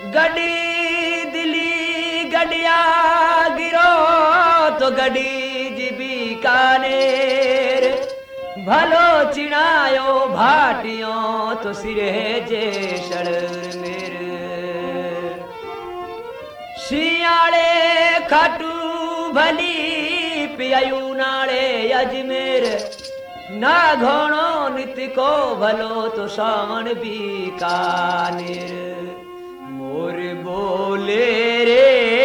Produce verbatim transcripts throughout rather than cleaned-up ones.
गडी दिली गडिया गिरो तो गडी जीबी कानेर भलो चिणायो भाटियो तो सिरे जे शड़र मेरे शियाले खाटू भली पियायू नाले अजमेर ना घोणो नित को भलो तो सावन बीकानेर मोर बोले रे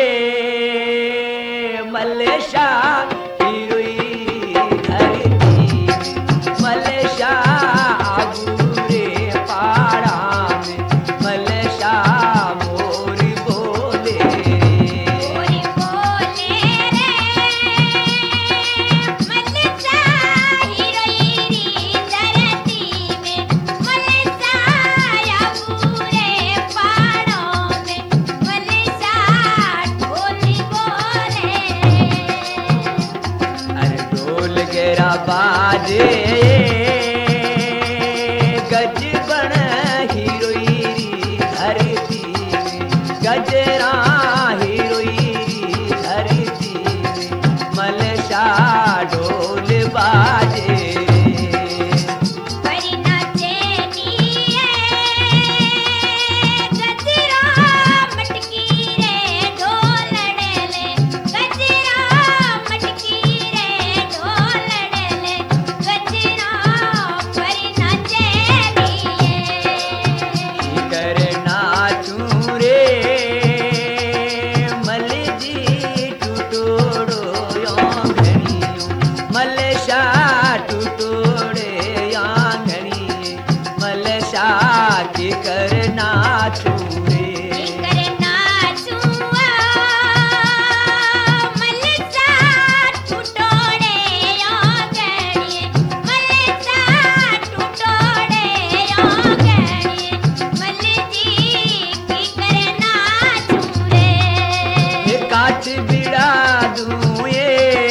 मलेशा हिरोई धरती मलेशा आगूरे पाड़ा में मलेशा मोर बोले मोर बोले रे मलेशा हिरोई धरती में मलेशा आगूरे पाड़ों में मलेशा ढोल बोले अरे ढोल गेरा बाजे गज बन हिरोई धरती में गजरा हिरोई धरती में मलशा ढोल बाजे परी नाचे नीए गजरा मटकी रे ढोलड़ले गजरा मटकी रे ढोलड़ले गजरा परी नाचे नीए कर नाचू रे मल जी टूटोड़ो आंगणियों मलशा टूटोड़े आंगणी मलशा के कर नाचू रे करे नाचुआ मलसा टूटोड़े आंगणिए मलसा टूटोड़े आंगणिए मलजी की करे नाचू रे ये काच बिड़ा दूं ये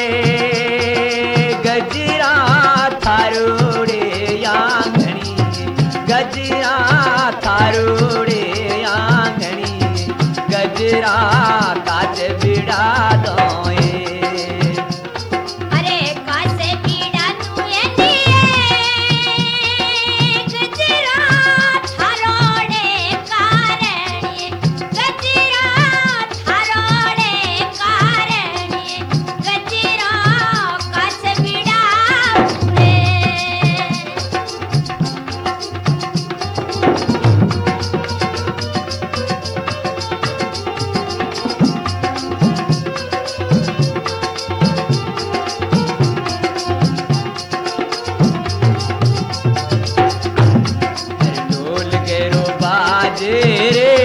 गजरा थारोड़े आंगणी गजरा थारोड़े आंगणी गजरा काच बिड़ा दो अरे कासे पीड़ा तू ये दिए गजरा थारोड़े कारणिए गजरा थारोड़े कारणिए गजरा कासे पीड़ा पूरे ढोल गेरो बाजे रे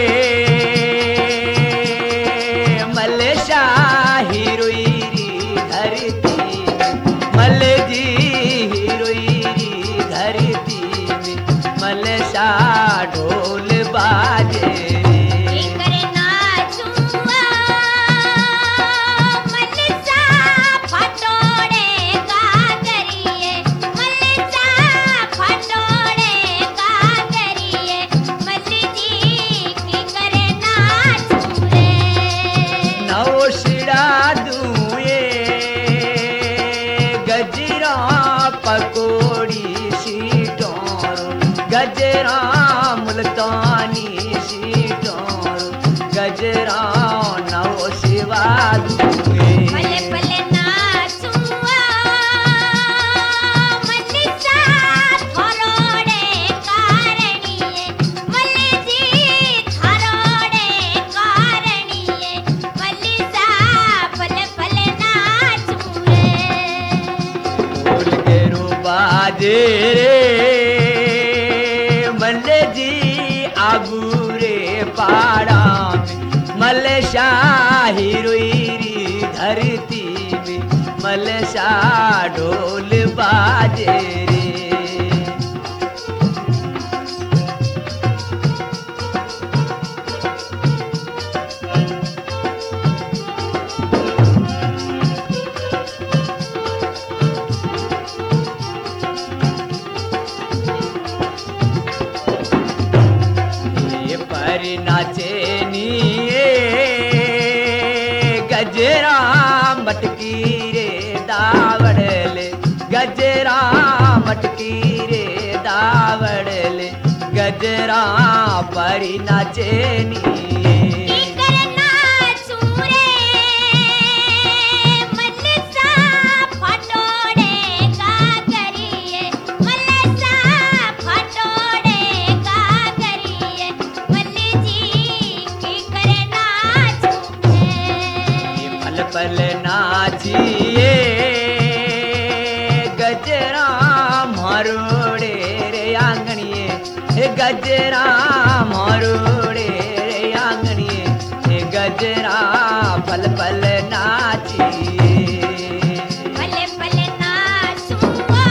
मलशा हिरोई धरती मल जी हिरोई धरती मलशा ढोल बाजे करे नाचुआ मलसा फटोड़े का करिए मलसा फटोड़े का करिए मलजी की करे नाचू रे नौशिड़ा दूं ये गजरा पकोड़ी सीटों गजरा मुल्तानी सीटों गजरा नौ शिवा दूं ये भले भले नाचुआ मलसा थारोड़े कारणिए मलजी थारोड़े कारणिए मलसा भले भले नाचू रे ढोल गेरो बाजे रे मल जी आगूरे पाड़ा में मलशा हिरोई धरती में मलशा ढोल बाजे रे नाचे नी मटकी रे दावड़ले गजरा परी नाचेनी की करना चूरे मलसा फटोड़े का करिए मलसा फटोड़े का करिए मल्ली जी की करना चूरे पल पल नाचिए गजरा मारोड़े रे आंगणिए हे गजरा मारोड़े रे आंगणिए हे गजरा पल पल नाचिए भले भले नाचूंगा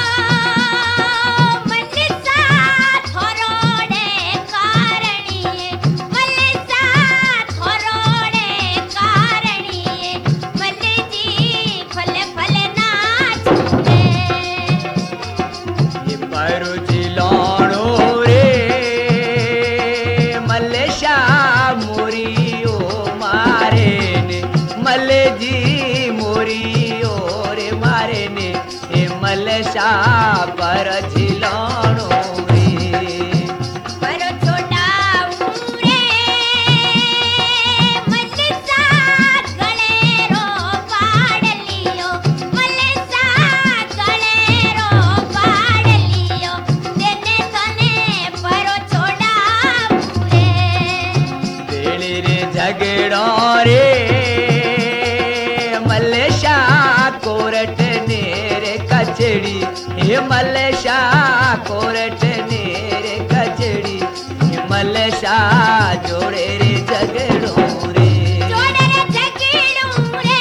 मलसा थोरोड़े कारणिए मलसा थोरोड़े कारणिए मल्ली जी भले भले नाचूंगे ये परो जिलाणो रे मलेशा मोरियो मारे ने मले जी मोरियो रे मारे ने हे मलेशा पर जिलाणो रे परो छोड़ाऊं रे मलसा गलेरो पाड़ लियो मलसा गलेरो पाड़ लियो तेने तने परो छोड़ाऊं रे तेली रे झगड़ो रे मलेशा कोरट ने रे कचड़ी हे मलेशा कोरट ने रे कचड़ी हे मलेशा जोड़े रे झगड़ो रे जोड़े रे झगड़ूं रे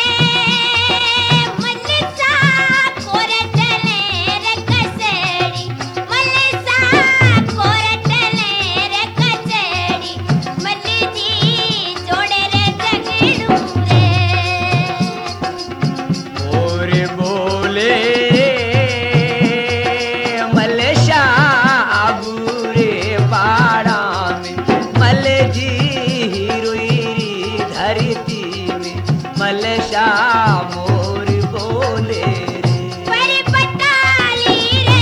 मलसा कोरटले रे कचड़ी मलसा कोरटले रे कचड़ी मल्ली जी जोड़े रे झगड़ूं रे और बोले मलेशा आबू रे पाड़ा में मल जी हीरोई धरती में मलेशा मोर बोले रे परी पटाली रे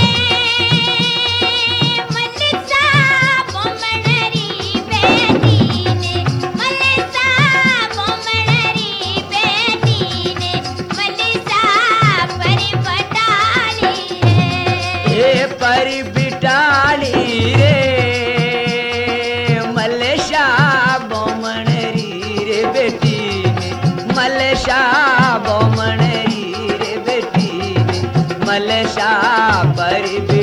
मलसा बोमणरी बेटी ने मलसा बोमणरी बेटी ने मलसा परी पटाली रे हे परी बिटाली रे मलेशा बोमणरी रे बेटी ने मलेशा बोमणरी रे बेटी ने मलेशा परी